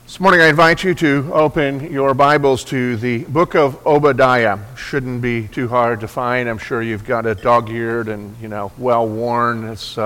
This morning I invite you to open your Bibles to the book of Obadiah. Shouldn't be too hard to find. I'm sure you've got it dog-eared and, well-worn. It's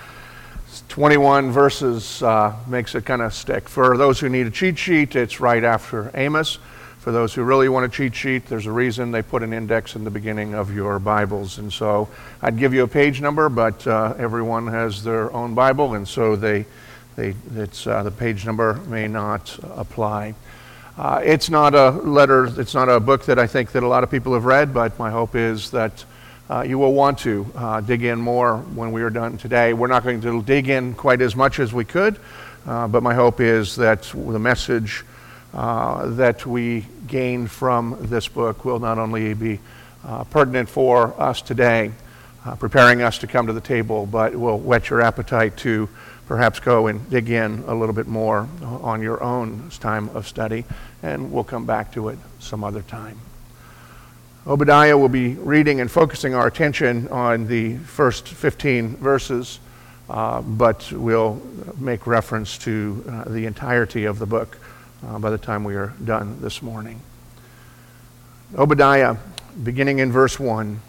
21 verses, makes it kind of stick. For those who need a cheat sheet, it's right after Amos. For those who really want a cheat sheet, there's a reason they put an index in the beginning of your Bibles. And so I'd give you a page number, but everyone has their own Bible, and so the page number may not apply. It's not a letter, it's not a book that I think that a lot of people have read, but my hope is that you will want to dig in more when we are done today. We're not going to dig in quite as much as we could, but my hope is that the message that we gain from this book will not only be pertinent for us today, preparing us to come to the table, but will whet your appetite to perhaps go and dig in a little bit more on your own time of study, and we'll come back to it some other time. Obadiah will be reading and focusing our attention on the first 15 verses, but we'll make reference to the entirety of the book by the time we are done this morning. Obadiah, beginning in verse 1,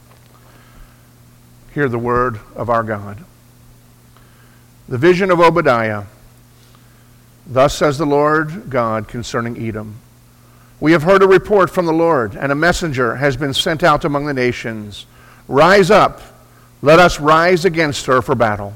hear the word of our God. The vision of Obadiah. Thus says the Lord God concerning Edom. We have heard a report from the Lord, and a messenger has been sent out among the nations. Rise up, let us rise against her for battle.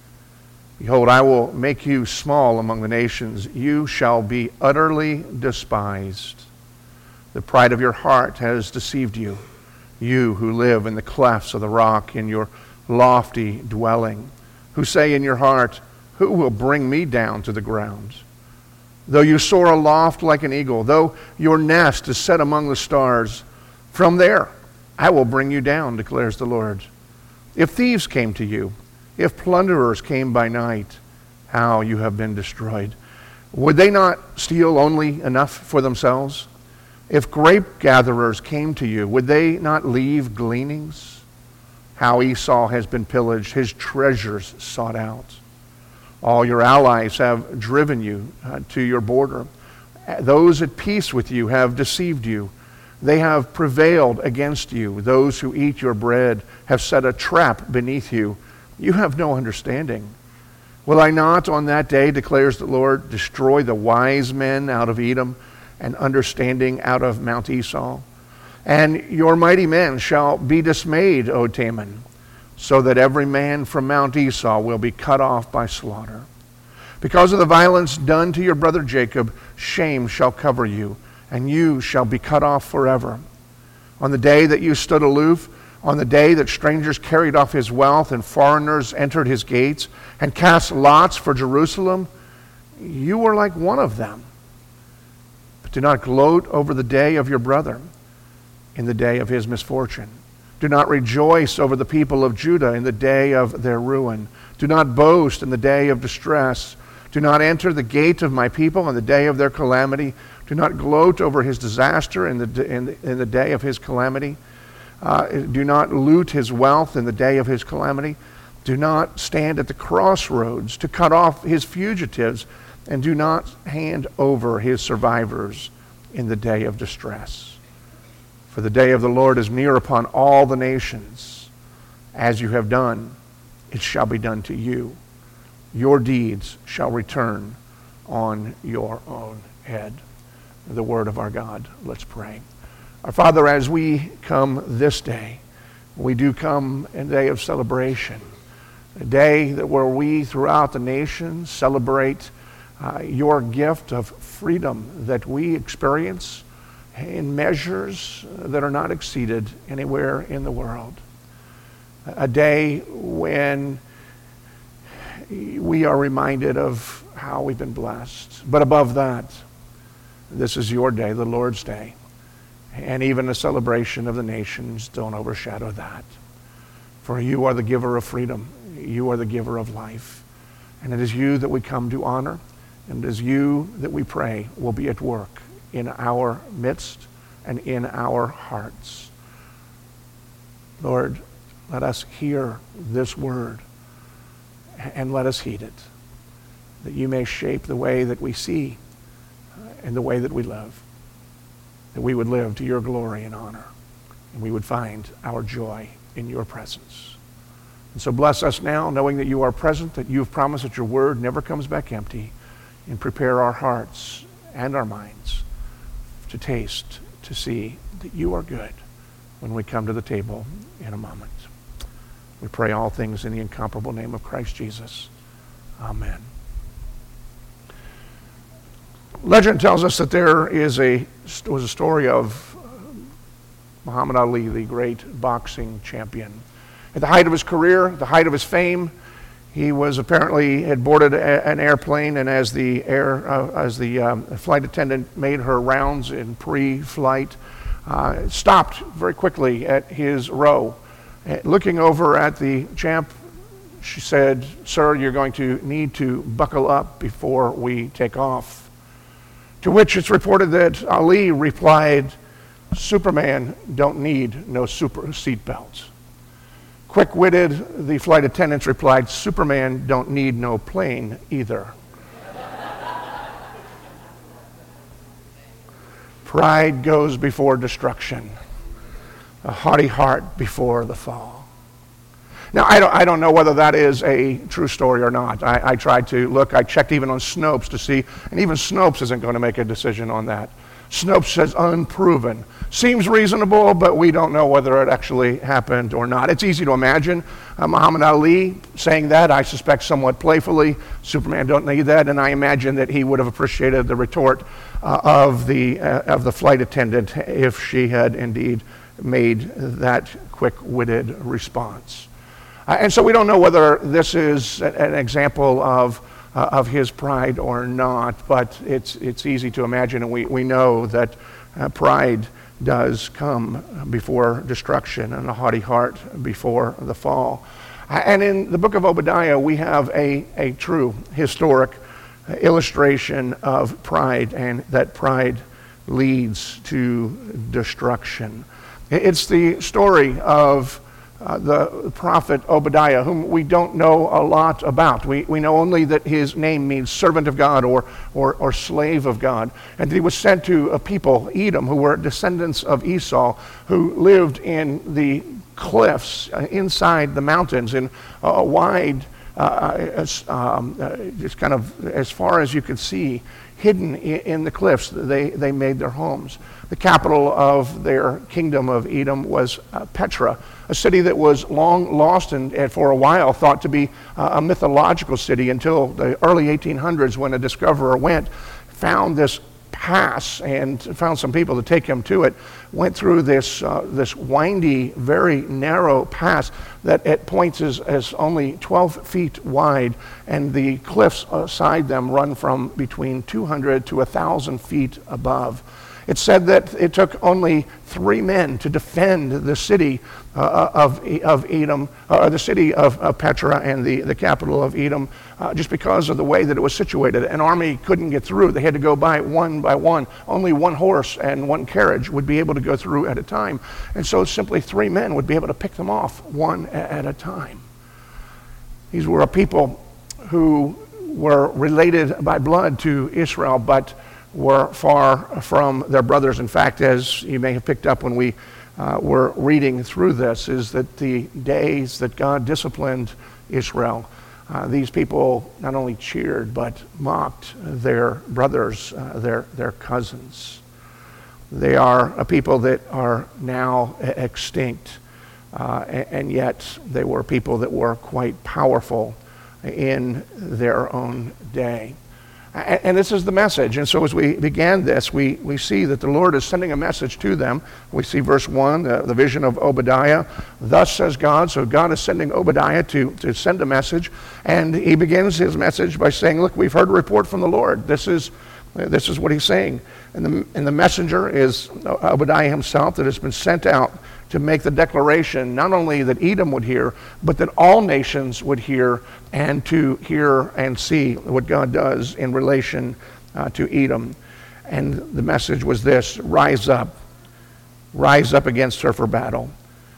Behold, I will make you small among the nations. You shall be utterly despised. The pride of your heart has deceived you, you who live in the clefts of the rock, in your lofty dwelling, who say in your heart, who will bring me down to the ground? Though you soar aloft like an eagle, though your nest is set among the stars, from there I will bring you down, declares the Lord. If thieves came to you, if plunderers came by night, how you have been destroyed. Would they not steal only enough for themselves? If grape gatherers came to you, would they not leave gleanings? How Esau has been pillaged, his treasures sought out. All your allies have driven you to your border. Those at peace with you have deceived you. They have prevailed against you. Those who eat your bread have set a trap beneath you. You have no understanding. Will I not on that day, declares the Lord, destroy the wise men out of Edom and understanding out of Mount Esau? And your mighty men shall be dismayed, O Teman, so that every man from Mount Esau will be cut off by slaughter. Because of the violence done to your brother Jacob, shame shall cover you, and you shall be cut off forever. On the day that you stood aloof, on the day that strangers carried off his wealth and foreigners entered his gates and cast lots for Jerusalem, you were like one of them. But do not gloat over the day of your brother, in the day of his misfortune. Do not rejoice over the people of Judah in the day of their ruin. Do not boast in the day of distress. Do not enter the gate of my people in the day of their calamity. Do not gloat over his disaster in the day of his calamity. Do not loot his wealth in the day of his calamity. Do not stand at the crossroads to cut off his fugitives, and do not hand over his survivors in the day of distress. For the day of the Lord is near upon all the nations. As you have done, it shall be done to you. Your deeds shall return on your own head. The word of our God. Let's pray. Our Father, as we come this day, we do come in a day of celebration, a day where we throughout the nation celebrate your gift of freedom that we experience in measures that are not exceeded anywhere in the world. A day when we are reminded of how we've been blessed. But above that, this is your day, the Lord's day. And even a celebration of the nations don't overshadow that. For you are the giver of freedom. You are the giver of life. And it is you that we come to honor. And it is you that we pray will be at work in our midst and in our hearts. Lord, let us hear this word and let us heed it, that you may shape the way that we see in the way that we live, that we would live to your glory and honor, and we would find our joy in your presence. And so bless us now, knowing that you are present, that you have promised that your word never comes back empty, and prepare our hearts and our minds to taste, to see that you are good when we come to the table in a moment. We pray all things in the incomparable name of Christ Jesus. Amen. Legend tells us that there was a story of Muhammad Ali, the great boxing champion. At the height of his career, the height of his fame, he had boarded an airplane, and as the flight attendant made her rounds in pre-flight, stopped very quickly at his row. Looking over at the champ, she said, "Sir, you're going to need to buckle up before we take off." To which it's reported that Ali replied, "Superman don't need no super seatbelts." Quick-witted, the flight attendants replied, "Superman don't need no plane either." Pride goes before destruction, a haughty heart before the fall. Now, I don't know whether that is a true story or not. I tried to look. I checked even on Snopes to see, and even Snopes isn't going to make a decision on that. Snopes says unproven. Seems reasonable, but we don't know whether it actually happened or not. It's easy to imagine Muhammad Ali saying that, I suspect somewhat playfully. Superman don't need that, and I imagine that he would have appreciated the retort of the flight attendant if she had indeed made that quick-witted response. And so we don't know whether this is an example of his pride or not, but it's easy to imagine, and we know that pride does come before destruction and a haughty heart before the fall. And in the book of Obadiah, we have a true historic illustration of pride, and that pride leads to destruction. It's the story of the prophet Obadiah, whom we don't know a lot about. We know only that his name means servant of God or slave of God. And he was sent to a people, Edom, who were descendants of Esau, who lived in the cliffs inside the mountains in a wide, just kind of as far as you could see, hidden in the cliffs. They made their homes. The capital of their kingdom of Edom was Petra, a city that was long lost and for a while thought to be a mythological city until the early 1800s, when a discoverer found this pass and found some people to take him to it, went through this windy, very narrow pass that at points is only 12 feet wide, and the cliffs beside them run from between 200 to 1,000 feet above. It's said that it took only 3 men to defend the city of Edom, or the city of Petra, and the capital of Edom, just because of the way that it was situated. An army couldn't get through. They had to go by one. Only one horse and one carriage would be able to go through at a time. And so simply 3 men would be able to pick them off one at a time. These were a people who were related by blood to Israel, but were far from their brothers. In fact, as you may have picked up when we were reading through this, is that the days that God disciplined Israel, these people not only cheered but mocked their brothers, their cousins. They are a people that are now extinct, and yet they were people that were quite powerful in their own day. And this is the message. And so as we began this, we see that the Lord is sending a message to them. We see verse 1, the vision of Obadiah. Thus says God. So God is sending Obadiah to send a message. And he begins his message by saying, look, we've heard a report from the Lord. This is what he's saying. And the messenger is Obadiah himself, that has been sent out to make the declaration not only that Edom would hear, but that all nations would hear, and to hear and see what God does in relation to Edom. And the message was this: rise up against her for battle,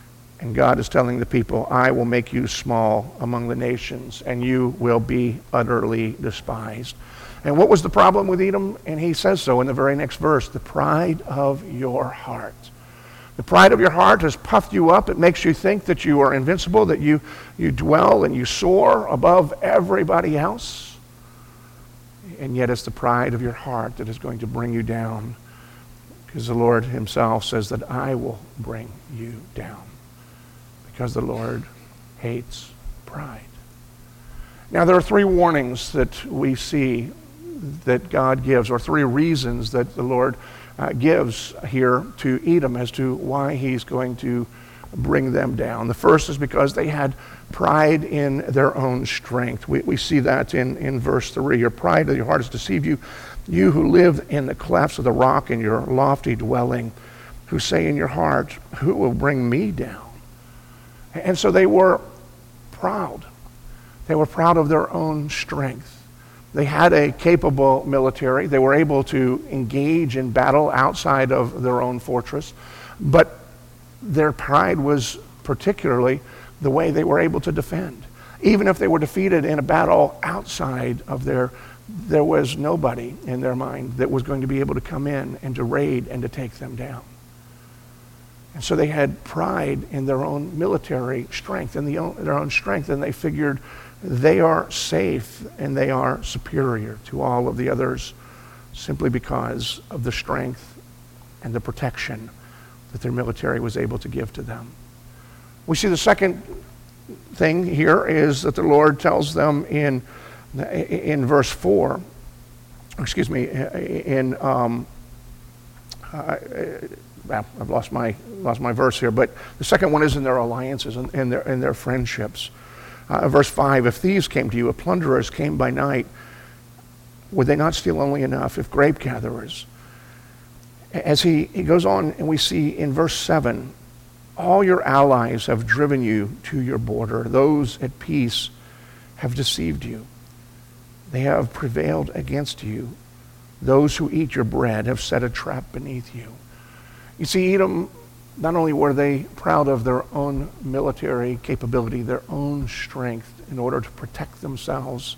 And God is telling the people, I will make you small among the nations, and you will be utterly despised. And what was the problem with Edom? And he says so in the very next verse, the pride of your heart. The pride of your heart has puffed you up. It makes you think that you are invincible, that you dwell and you soar above everybody else. And yet it's the pride of your heart that is going to bring you down, because the Lord himself says that I will bring you down, because the Lord hates pride. Now, there are three warnings that we see that God gives, or three reasons that the Lord gives here to Edom as to why he's going to bring them down. The first is because they had pride in their own strength. We see that in verse 3. Your pride of your heart has deceived you, you who live in the clefts of the rock in your lofty dwelling, who say in your heart, who will bring me down? And so they were proud. They were proud of their own strength. They had a capable military. They were able to engage in battle outside of their own fortress. But their pride was particularly the way they were able to defend. Even if they were defeated in a battle outside of there was nobody in their mind that was going to be able to come in and to raid and to take them down. And so they had pride in their own military strength, in their own strength, and they figured they are safe and they are superior to all of the others simply because of the strength and the protection that their military was able to give to them. We see the second thing here is that the Lord tells them in verse 4, I've lost my verse here, but the second one is in their alliances and their friendships. Verse 5, if thieves came to you, if plunderers came by night, would they not steal only enough? If grape gatherers? As he goes on, and we see in verse 7, all your allies have driven you to your border. Those at peace have deceived you. They have prevailed against you. Those who eat your bread have set a trap beneath you. You see, Edom, not only were they proud of their own military capability, their own strength in order to protect themselves,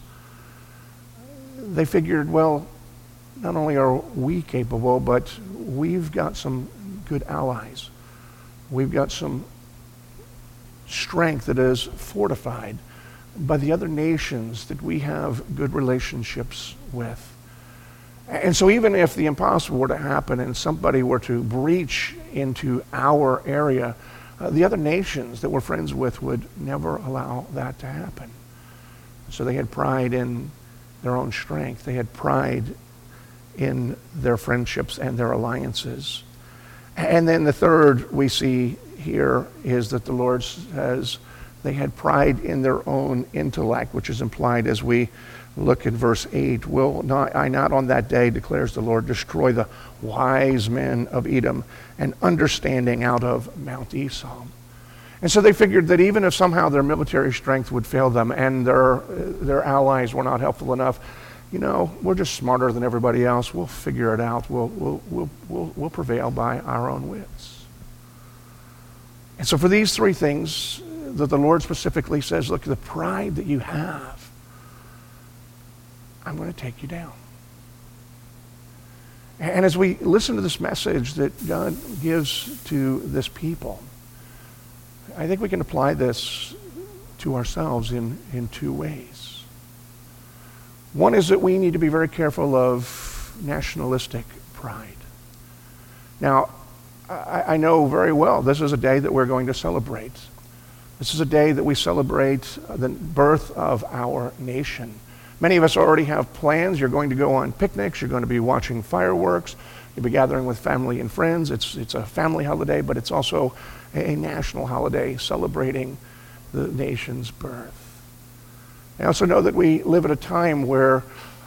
they figured, well, not only are we capable, but we've got some good allies. We've got some strength that is fortified by the other nations that we have good relationships with. And so even if the impossible were to happen and somebody were to breach into our area, the other nations that we're friends with would never allow that to happen. So they had pride in their own strength. They had pride in their friendships and their alliances. And then the third we see here is that the Lord says they had pride in their own intellect, which is implied as we look at verse 8. Will not I not on that day, declares the Lord, destroy the wise men of Edom and understanding out of Mount Esau? And so they figured that even if somehow their military strength would fail them and their allies were not helpful enough, we're just smarter than everybody else. We'll figure it out. We'll prevail by our own wits. And so for these three things that the Lord specifically says, look, the pride that you have, I'm going to take you down. And as we listen to this message that God gives to this people, I think we can apply this to ourselves in two ways. One is that we need to be very careful of nationalistic pride. Now, I know very well this is a day that we're going to celebrate. This is a day that we celebrate the birth of our nation. Many of us already have plans. You're going to go on picnics. You're going to be watching fireworks. You'll be gathering with family and friends. It's a family holiday, but it's also a national holiday celebrating the nation's birth. I also know that we live at a time where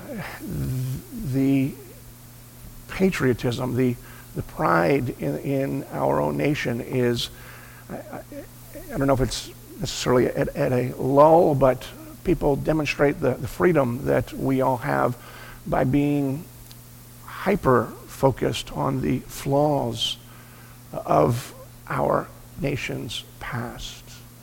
the patriotism, the pride in our own nation is, I don't know if it's necessarily at a lull, but people demonstrate the freedom that we all have by being hyper-focused on the flaws of our nations past.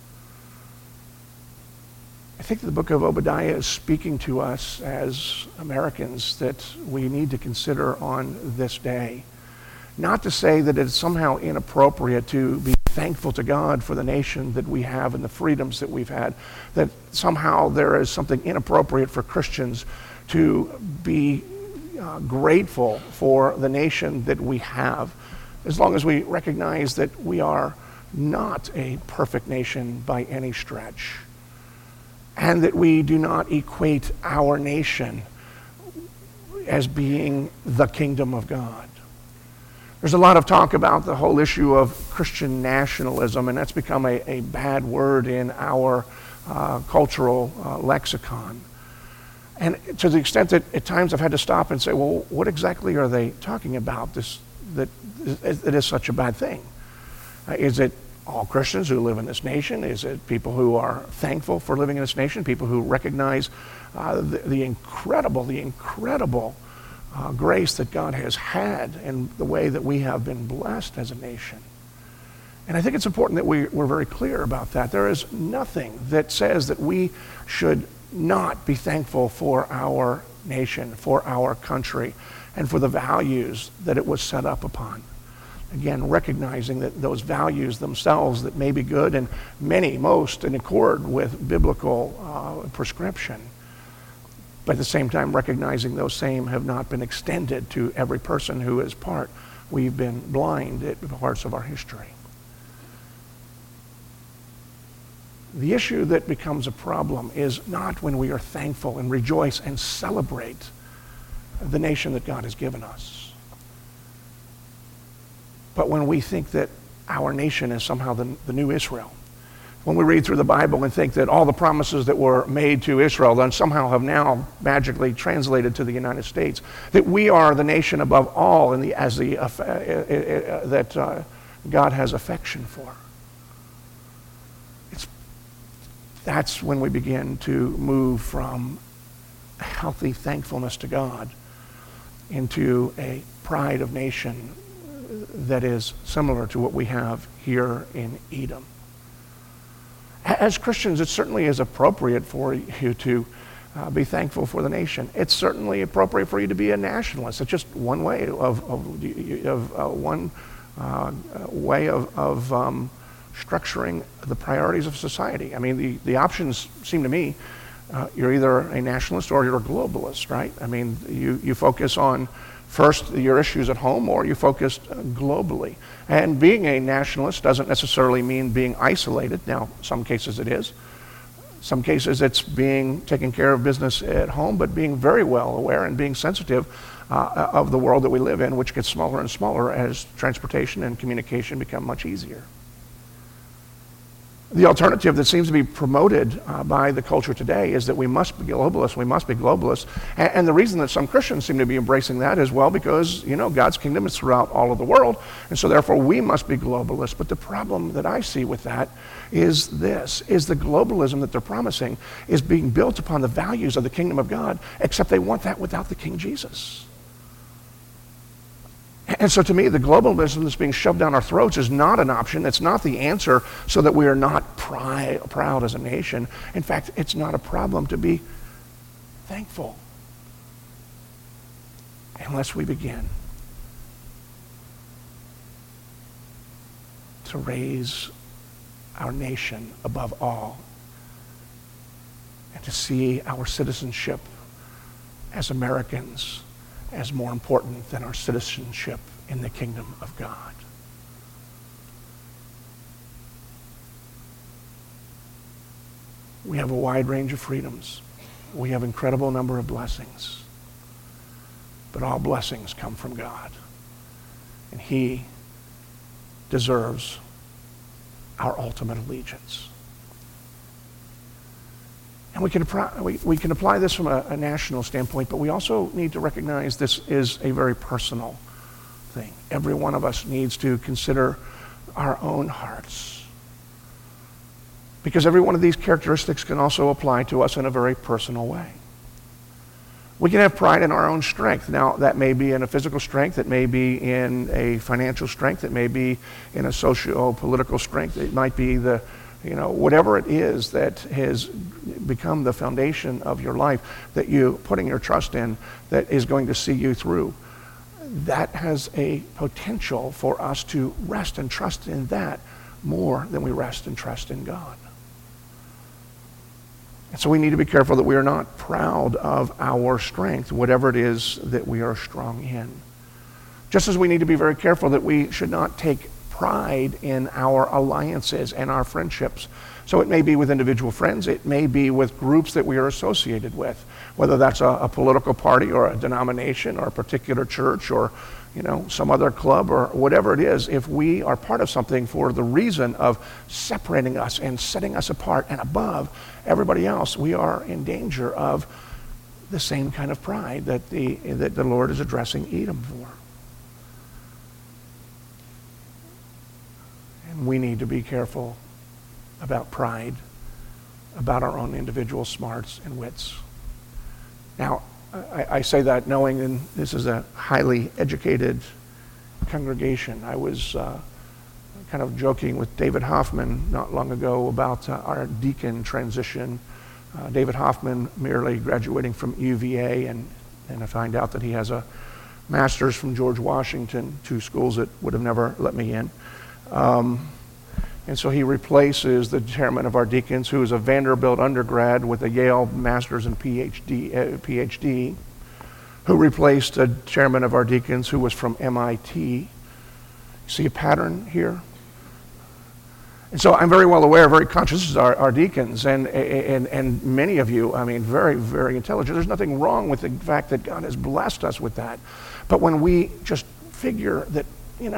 I think the book of Obadiah is speaking to us as Americans that we need to consider on this day. Not to say that it's somehow inappropriate to be thankful to God for the nation that we have and the freedoms that we've had, that somehow there is something inappropriate for Christians to be grateful for the nation that we have, as long as we recognize that we are not a perfect nation by any stretch, and that we do not equate our nation as being the kingdom of God. There's a lot of talk about the whole issue of Christian nationalism, and that's become a bad word in our cultural lexicon. And to the extent that at times I've had to stop and say, well, what exactly are they talking about, that it is such a bad thing? Is it all Christians who live in this nation? Is it people who are thankful for living in this nation, people who recognize the incredible grace that God has had and the way that we have been blessed as a nation? And I think it's important that we're very clear about that. There is nothing that says that we should not be thankful for our nation, for our country, and for the values that it was set up upon. Again, recognizing that those values themselves that may be good and most in accord with biblical prescription, but at the same time recognizing those same have not been extended to every person who is part. We've been blind at parts of our history. The issue that becomes a problem is not when we are thankful and rejoice and celebrate the nation that God has given us, but when we think that our nation is somehow the new Israel. When we read through the Bible and think that all the promises that were made to Israel then somehow have now magically translated to the United States, that we are the nation above all that God has affection for. That's when we begin to move from a healthy thankfulness to God into a pride of nation that is similar to what we have here in Edom. As Christians, it certainly is appropriate for you to be thankful for the nation. It's certainly appropriate for you to be a nationalist. It's just one way of structuring the priorities of society. I mean, the options seem to me, you're either a nationalist or you're a globalist, right? I mean, you focus on first your issues at home, or you focus globally. And being a nationalist doesn't necessarily mean being isolated. Now, some cases it is. Some cases it's taking care of business at home, but being very well aware and being sensitive of the world that we live in, which gets smaller and smaller as transportation and communication become much easier. The alternative that seems to be promoted by the culture today is that we must be globalists, and the reason that some Christians seem to be embracing that is, well, because, God's kingdom is throughout all of the world, and so therefore we must be globalists. But the problem that I see with that is the globalism that they're promising is being built upon the values of the kingdom of God, except they want that without the King Jesus. And so to me, the globalism that's being shoved down our throats is not an option. It's not the answer so that we are not proud as a nation. In fact, it's not a problem to be thankful unless we begin to raise our nation above all and to see our citizenship as Americans as more important than our citizenship in the kingdom of God. We have a wide range of freedoms. We have an incredible number of blessings. But all blessings come from God. And He deserves our ultimate allegiance. And we can apply this from a national standpoint, but we also need to recognize this is a very personal thing. Every one of us needs to consider our own hearts, because every one of these characteristics can also apply to us in a very personal way. We can have pride in our own strength. Now, that may be in a physical strength, it may be in a financial strength, it may be in a socio-political strength, it might be whatever it is that has become the foundation of your life that you're putting your trust in that is going to see you through. That has a potential for us to rest and trust in that more than we rest and trust in God. And so we need to be careful that we are not proud of our strength, whatever it is that we are strong in. Just as we need to be very careful that we should not take pride in our alliances and our friendships. So it may be with individual friends, it may be with groups that we are associated with, whether that's a political party or a denomination or a particular church or some other club or whatever it is. If we are part of something for the reason of separating us and setting us apart and above everybody else, we are in danger of the same kind of pride that the Lord is addressing Edom for. And we need to be careful about pride, about our own individual smarts and wits. Now, I say that knowing that this is a highly educated congregation. I was kind of joking with David Hoffman not long ago about our deacon transition. David Hoffman merely graduating from UVA, and I find out that he has a master's from George Washington, two schools that would have never let me in. And so he replaces the chairman of our deacons, who is a Vanderbilt undergrad with a Yale master's and PhD, who replaced the chairman of our deacons, who was from MIT. See a pattern here? And so I'm very well aware, very conscious of our deacons, and many of you, very, very intelligent. There's nothing wrong with the fact that God has blessed us with that. But when we just figure that,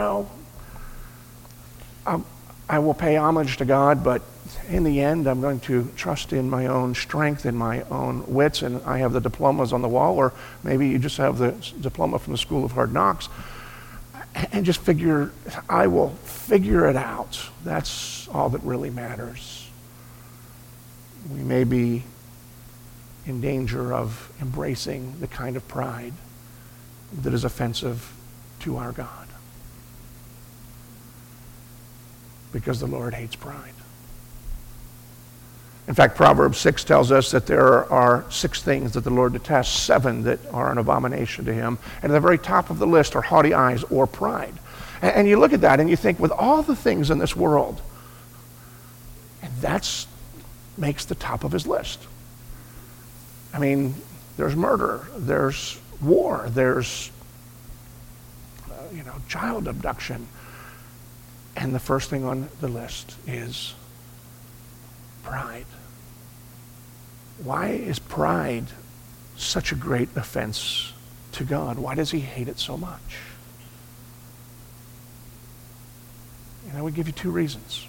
I will pay homage to God, but in the end, I'm going to trust in my own strength and my own wits, and I have the diplomas on the wall, or maybe you just have the diploma from the School of Hard Knocks, and just figure, I will figure it out. That's all that really matters. We may be in danger of embracing the kind of pride that is offensive to our God, because the Lord hates pride. In fact, Proverbs 6 tells us that there are 6 things that the Lord detests, 7 that are an abomination to him. And at the very top of the list are haughty eyes or pride. And you look at that and you think, with all the things in this world, and that makes the top of his list. There's murder, there's war, there's child abduction. And the first thing on the list is pride. Why is pride such a great offense to God? Why does he hate it so much? I would give you 2 reasons.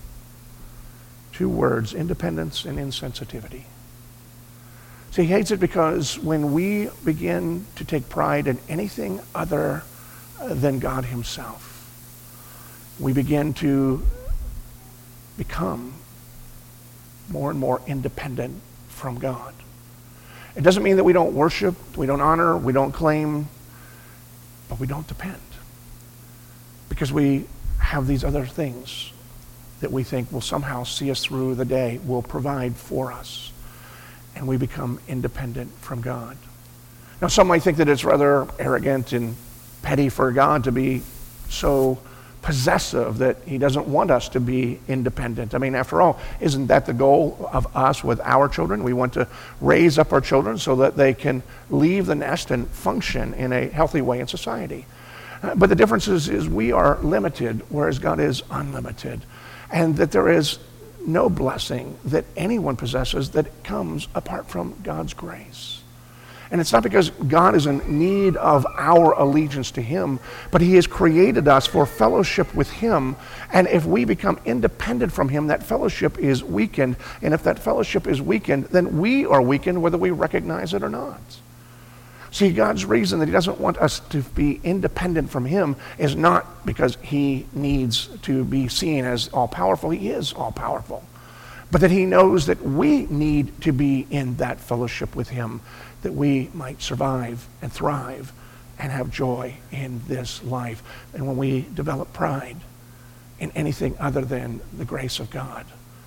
2 words: independence and insensitivity. See, he hates it because when we begin to take pride in anything other than God himself, we begin to become more and more independent from God. It doesn't mean that we don't worship, we don't honor, we don't claim, but we don't depend. Because we have these other things that we think will somehow see us through the day, will provide for us, and we become independent from God. Now, some might think that it's rather arrogant and petty for God to be so possessive that he doesn't want us to be independent. After all, isn't that the goal of us with our children? We want to raise up our children so that they can leave the nest and function in a healthy way in society. But the difference is we are limited, whereas God is unlimited. And that there is no blessing that anyone possesses that comes apart from God's grace. And it's not because God is in need of our allegiance to him, but he has created us for fellowship with him. And if we become independent from him, that fellowship is weakened. And if that fellowship is weakened, then we are weakened whether we recognize it or not. See, God's reason that he doesn't want us to be independent from him is not because he needs to be seen as all-powerful. He is all-powerful. but that he knows that we need to be in that fellowship with him, that we might survive and thrive and have joy in this life. And when we develop pride in anything other than the grace of God,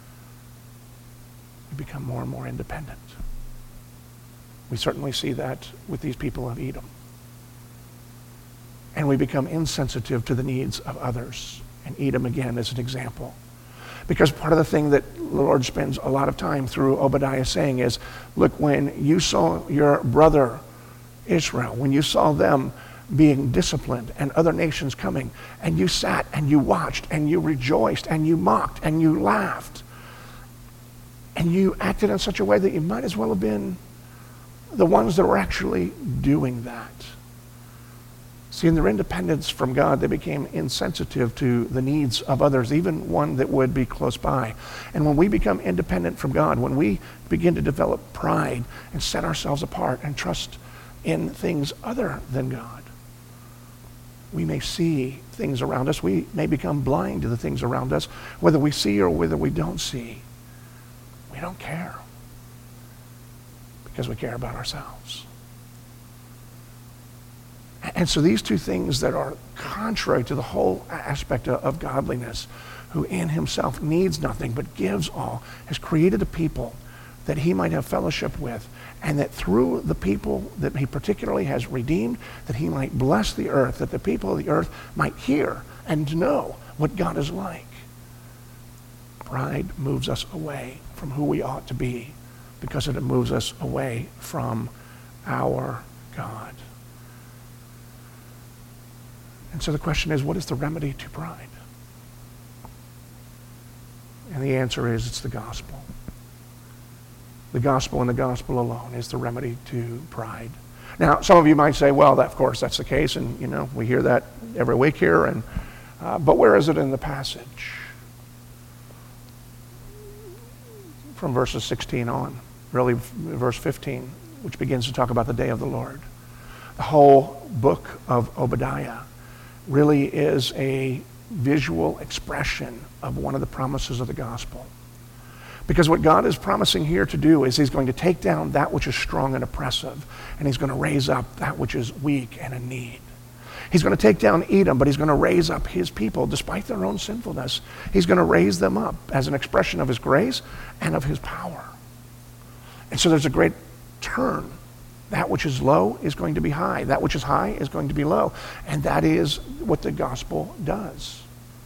we become more and more independent. We certainly see that with these people of Edom. And we become insensitive to the needs of others. And Edom, again, is an example. Because part of the thing that the Lord spends a lot of time through Obadiah saying is, look, when you saw your brother Israel, when you saw them being disciplined and other nations coming, and you sat and you watched and you rejoiced and you mocked and you laughed, and you acted in such a way that you might as well have been the ones that were actually doing that. See, in their independence from God, they became insensitive to the needs of others, even one that would be close by. And when we become independent from God, when we begin to develop pride and set ourselves apart and trust in things other than God, we may see things around us. We may become blind to the things around us, whether we see or whether we don't see. We don't care because we care about ourselves. And so these two things that are contrary to the whole aspect of godliness, who in himself needs nothing but gives all, has created a people that he might have fellowship with, and that through the people that he particularly has redeemed, that he might bless the earth, that the people of the earth might hear and know what God is like. Pride moves us away from who we ought to be because it moves us away from our God. And so the question is, what is the remedy to pride? And the answer is, it's the gospel. The gospel and the gospel alone is the remedy to pride. Now, some of you might say, well, of course, that's the case, and we hear that every week here. But where is it in the passage? From verses 16 on, really verse 15, which begins to talk about the day of the Lord. The whole book of Obadiah really is a visual expression of one of the promises of the gospel. Because what God is promising here to do is he's going to take down that which is strong and oppressive, and he's going to raise up that which is weak and in need. He's going to take down Edom, but he's going to raise up his people despite their own sinfulness. He's going to raise them up as an expression of his grace and of his power. And so there's a great turn. That which is low is going to be high. That which is high is going to be low. And that is what the gospel does.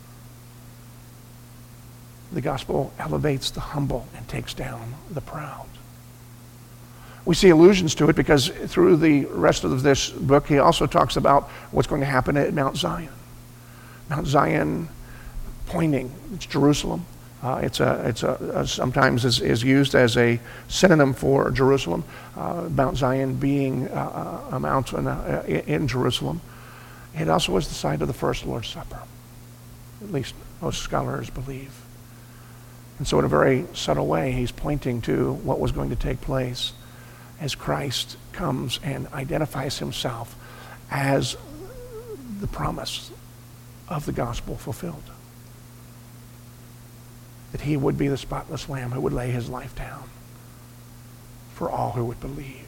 The gospel elevates the humble and takes down the proud. We see allusions to it because through the rest of this book, he also talks about what's going to happen at Mount Zion. Mount Zion pointing, it's Jerusalem. It's sometimes is used as a synonym for Jerusalem. Mount Zion being a mountain in Jerusalem. It also was the site of the first Lord's Supper. At least most scholars believe. And so in a very subtle way, he's pointing to what was going to take place as Christ comes and identifies himself as the promise of the gospel fulfilled. That he would be the spotless lamb who would lay his life down for all who would believe.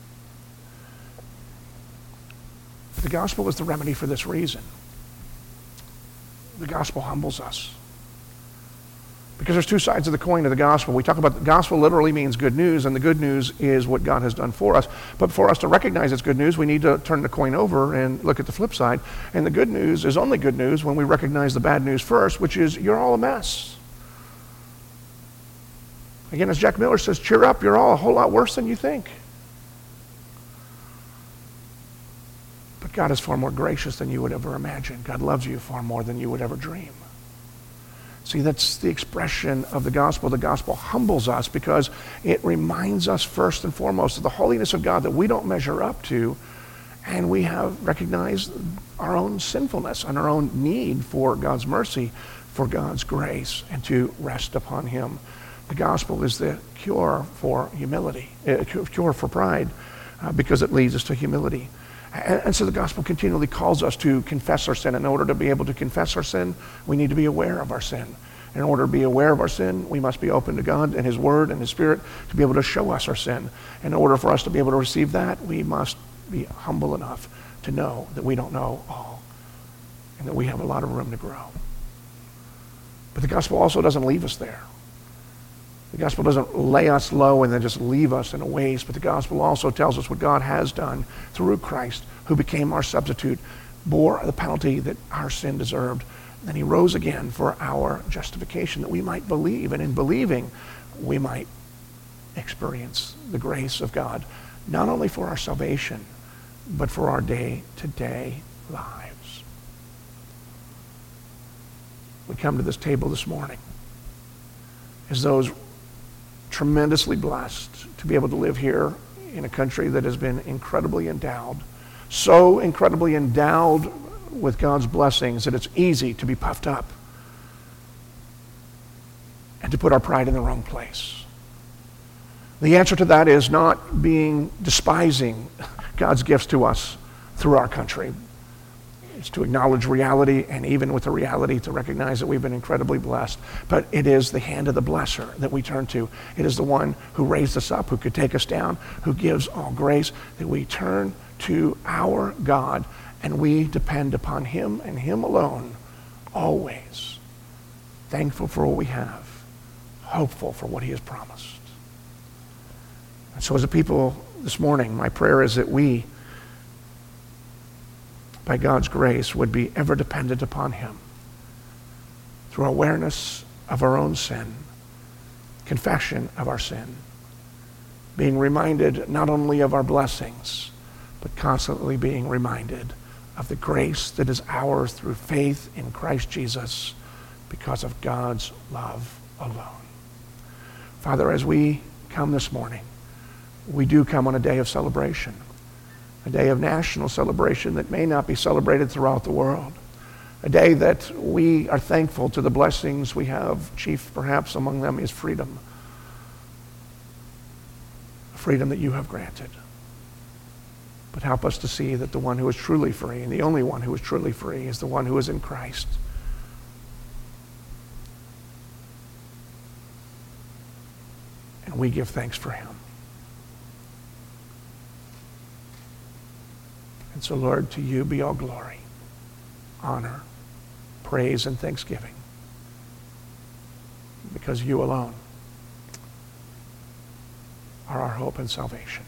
The gospel is the remedy for this reason. The gospel humbles us. Because there's two sides of the coin of the gospel. We talk about the gospel literally means good news, and the good news is what God has done for us. But for us to recognize it's good news, we need to turn the coin over and look at the flip side. And the good news is only good news when we recognize the bad news first, which is you're all a mess. Again, as Jack Miller says, cheer up, you're all a whole lot worse than you think. But God is far more gracious than you would ever imagine. God loves you far more than you would ever dream. See, that's the expression of the gospel. The gospel humbles us because it reminds us first and foremost of the holiness of God that we don't measure up to, and we have recognized our own sinfulness and our own need for God's mercy, for God's grace, and to rest upon him. The gospel is the cure for humility, cure for pride, because it leads us to humility. And so the gospel continually calls us to confess our sin. In order to be able to confess our sin, we need to be aware of our sin. In order to be aware of our sin, we must be open to God and his word and his Spirit to be able to show us our sin. In order for us to be able to receive that, we must be humble enough to know that we don't know all and that we have a lot of room to grow. But the gospel also doesn't leave us there. The gospel doesn't lay us low and then just leave us in a waste, but the gospel also tells us what God has done through Christ, who became our substitute, bore the penalty that our sin deserved. Then he rose again for our justification, that we might believe, and in believing, we might experience the grace of God, not only for our salvation, but for our day-to-day lives. We come to this table this morning as those tremendously blessed to be able to live here in a country that has been incredibly endowed, so incredibly endowed with God's blessings that it's easy to be puffed up and to put our pride in the wrong place. The answer to that is not despising God's gifts to us through our country. It's to acknowledge reality, and even with the reality, to recognize that we've been incredibly blessed. But it is the hand of the blesser that we turn to. It is the one who raised us up, who could take us down, who gives all grace, that we turn to our God, and we depend upon him and him alone, always. Thankful for what we have, hopeful for what he has promised. And so as a people this morning, my prayer is that we, by God's grace, would be ever dependent upon him through awareness of our own sin, confession of our sin, being reminded not only of our blessings, but constantly being reminded of the grace that is ours through faith in Christ Jesus because of God's love alone. Father, as we come this morning, we do come on a day of celebration, a day of national celebration that may not be celebrated throughout the world, a day that we are thankful to the blessings we have. Chief, perhaps among them, is freedom, freedom that you have granted. But help us to see that the one who is truly free, and the only one who is truly free, is the one who is in Christ. And we give thanks for him. And so, Lord, to you be all glory, honor, praise, and thanksgiving, because you alone are our hope and salvation.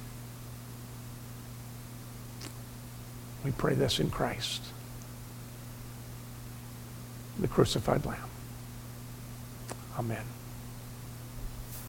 We pray this in Christ, the crucified Lamb. Amen.